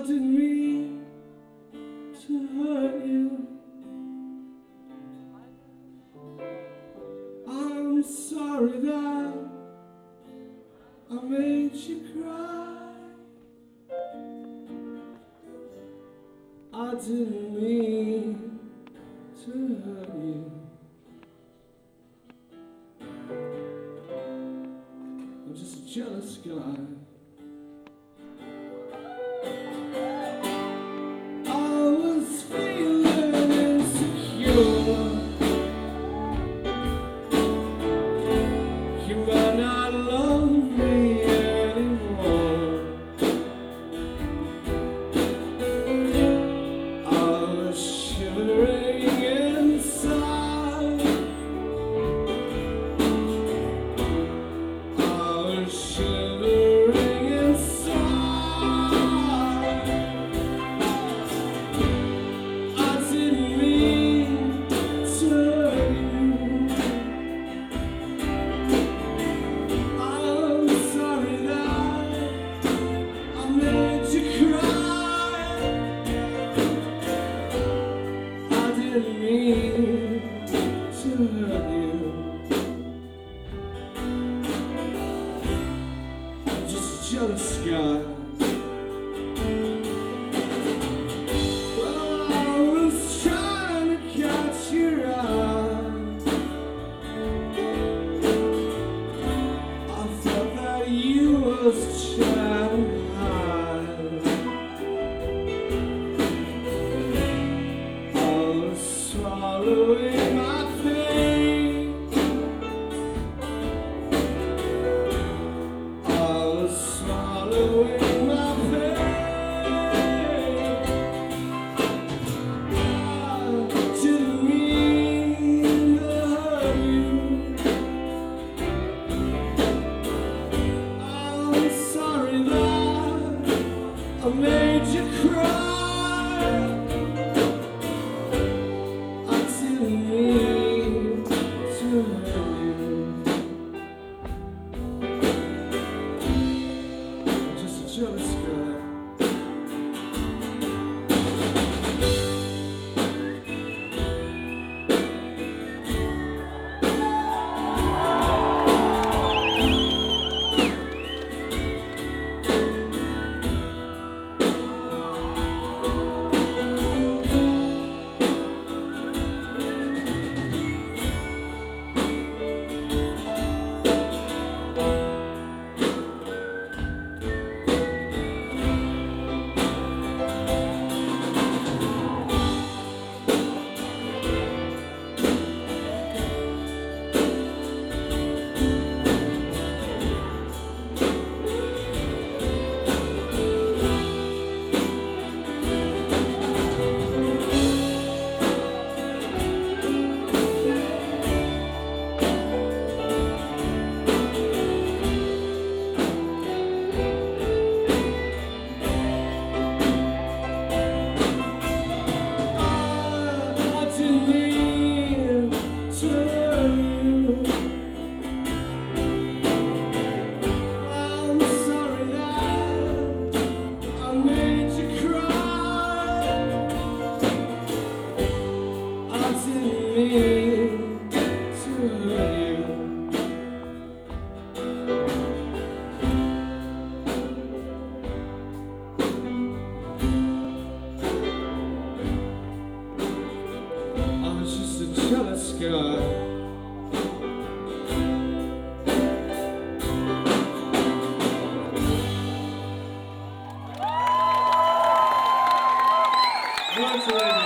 didn't mean to hurt you. I'm sorry that I made you cry. I didn't mean to hurt you. I'm just a jealous guy. Jealous guy. Well, I was trying to catch your eye. I thought that you was trying to hide. I was swallowing my pain. Swallowing my pain. I didn't mean to hurt you. I'm sorry that I made you cry. I didn't mean to hurt you. Jealous guy. Jealous guy. Once again.